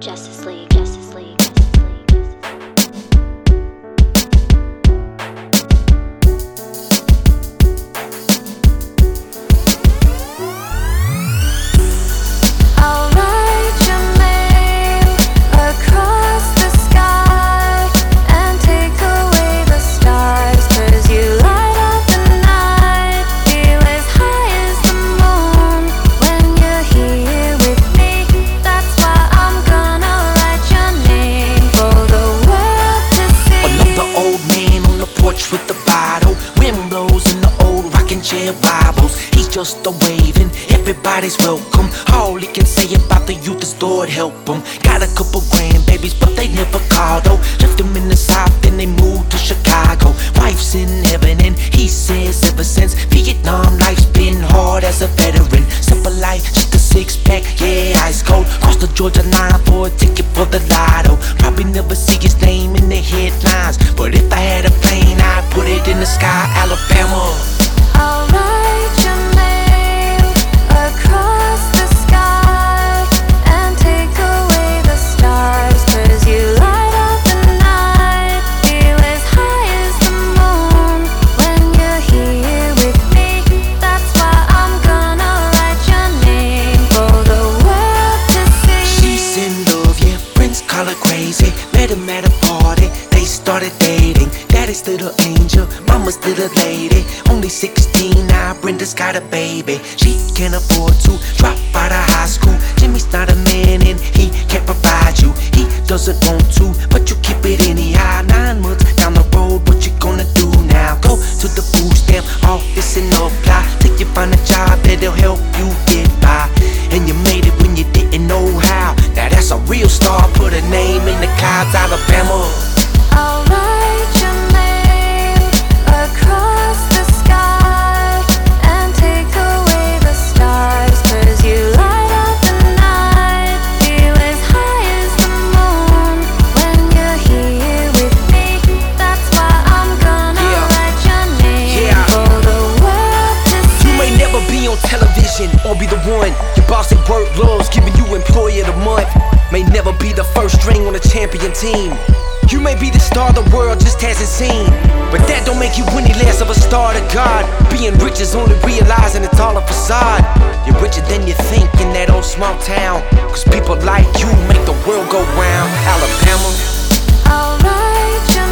Justice League, Justice League, Justice League, Justice League. I'll write your name across the sky and take away the stars, 'cause you light up the night, feel as high as the moon when you're here with me. That's why I'm gonna write your name for the world to see. Another old man on the porch with the bottle, wind blows and the old rocking chair wobbles. He's just a waving, everybody's welcome. All he can say about the youth is Lord help him. Got a couple grandbabies but they never call though. Left them in the south and they moved to Chicago. Wife's in heaven and he says ever since Vietnam life's been hard as a veteran. Simple life, just a six-pack, yeah, ice cold. Cross the Georgia line for a ticket for the lotto. Probably never see his name in the headlines, but if I had a plane I'd put it in the sky, Alabama. I'll write your name across the sky and take away the stars, 'cause you light up the night, feel as high as the moon when you're here with me. That's why I'm gonna write your name for the world to see. She's in love, yeah, friends call her crazy. Met him at a party, they started dating. Daddy's little angel, mama's little lady. Only 16 now, Brenda's got a baby. She can't afford to drop out of high school. Jimmy's not a man and he can't provide you. He doesn't want to, but you keep it anyhow. 9 months down the road, what you gonna do now? Go to the food stamp office and apply till you find a job that'll help you get by. And you made it when you didn't know how. Now that's a real star, put a name in the clouds, Alabama. I'll write your name across the sky and take away the stars, 'cause you light up the night, feel as high as the moon when you're here with me. That's why I'm gonna write your name for the world to see. You may never be on television or be the one your boss at work loves giving you employee of the month. May never be the first string on a champion team. You may be the star the world just hasn't seen, but that don't make you any less of a star to God. Being rich is only realizing it's all a facade. You're richer than you think in that old small town, 'cause people like you make the world go round, Alabama. I'll write your